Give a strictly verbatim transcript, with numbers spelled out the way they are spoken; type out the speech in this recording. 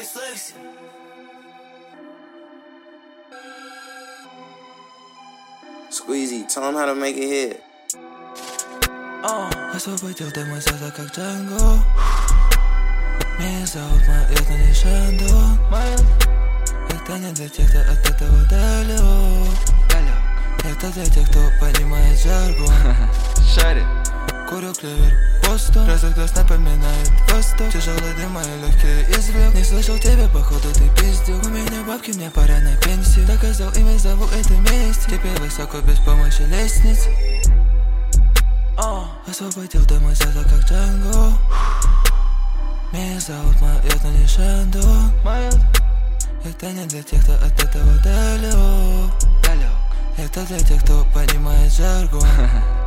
really sexy. Squeezy, tell him how to make it hit. Освободил ты мой сердце как Джанго. Меня зовут Майот, но не Шандон. Это не для тех, кто от этого далек. Это для тех, кто понимает жаргон. Шарит. Курю клевер постом, разок глаз напоминает восток. Тяжелые дым, мои легкие извлек. Не слышал тебя, походу ты пиздил. У меня бабки, мне пора на пенсию. Доказал имя, зову это месть. Теперь высоко без помощи лестниц. Освободил ты мой сердце как Джанго. Меня зовут Майот, но не Шандон. Это не для тех, кто от этого далек. Это для тех, кто понимает жаргон.